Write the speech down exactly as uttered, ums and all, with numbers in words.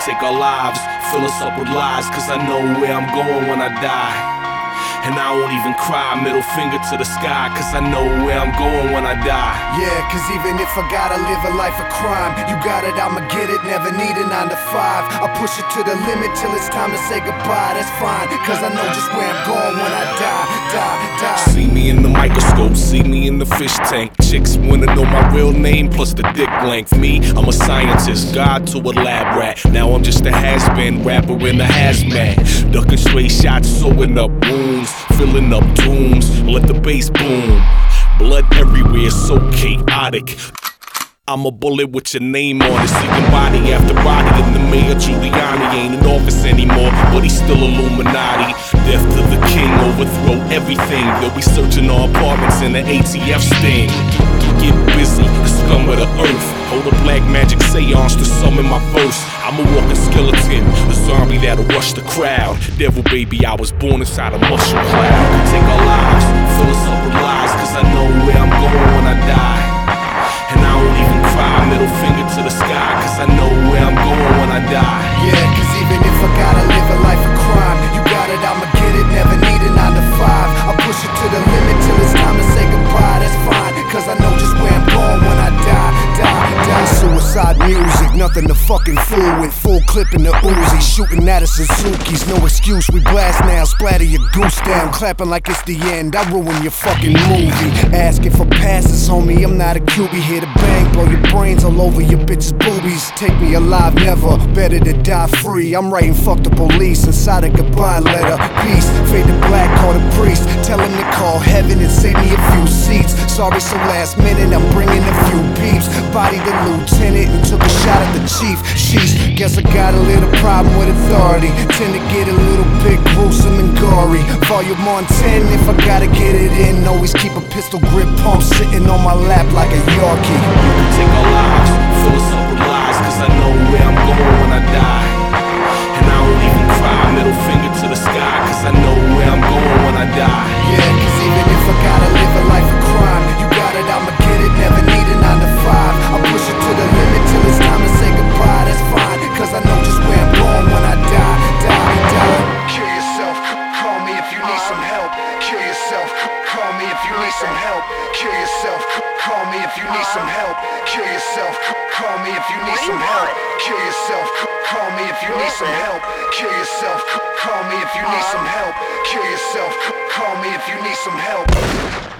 take our lives, fill us up with lies, cause I know where I'm going when I die. And I won't even cry, middle finger to the sky, cause I know where I'm going when I die. Yeah, cause even if I gotta live a life of crime, you got it, I'ma get it, never need a nine to five. I push it to the limit till it's time to say goodbye, that's fine, cause I know just where I'm going when I die, die, die. See me in the microscope, see me in the fish tank. Chicks wanna know my real name plus the dick length. Me, I'm a scientist, God to a lab rat. Now I'm just a has-been rapper in a hazmat, ducking straight shots, sewing up wounds, filling up tombs, let the bass boom. Blood everywhere, so chaotic. I'm a bullet with your name on it, seeking body after body. And the mayor Giuliani ain't in office anymore, but he's still Illuminati. Death to the king, overthrow everything. They'll be searching our apartments in the A T F sting. Get busy, the scum of the earth. Hold a black magic seance to summon my verse. I'm a walking skeleton, a zombie that'll rush the crowd. Devil baby, I was born inside a mushroom cloud. You can take our lives, fill us up with lies, cause I know where I'm going when I die. And I won't even cry, middle finger to the sky, cause I know where I'm going when I die. Yeah, cause even if I gotta live a life of crime, you got it, I'ma get it, never need a nine to five. I push it to the limit till it's time to say goodbye, that's fine, cause I know just where I'm going when I die, die, die. Suicide music, nothing to fucking fool with. Full clip in the Uzi, shooting at us Suzuki's, no excuse, we blast now, splatter your goose down, clapping like it's the end, I ruin your fucking movie. Asking for passes, homie, I'm not a Q B, here to bang, blow your brains all over your bitch's boobies. Take me alive, never, better to die free. I'm writing fuck the police inside a goodbye letter. Peace, fade to black, call the priest, tell him to call heaven and save me a few seats. Sorry, so last minute, I'm bringing a few peeps. Body the lieutenant and took a shot at the chief. Sheesh, guess I got a little problem with authority. Tend to get a little bit gruesome and gory. Volume on ten if I gotta get it in. Always keep a pistol grip pump sitting on my lap like a Yorkie. You can take our lives, fill us up with lies, cause I know where I'm going when I die. And I won't even cry, middle finger to the sky, cause I know where I'm going when I die. Yeah, cause even if I gotta live a life of crime, you got it, I'ma get it, never need a nine to five. I push it to the limit till it's time to say goodbye, that's fine, cause I know just where I'm going when I die, die, die. Kill yourself, call me if you need some help. Kill yourself, call me if you need some help. Kill yourself, call me if you need some help. Kill yourself, call me if you need some help. Kill yourself, call me if you need some help. Kill yourself, call me if you need some help. Kill yourself, call me if you need some help.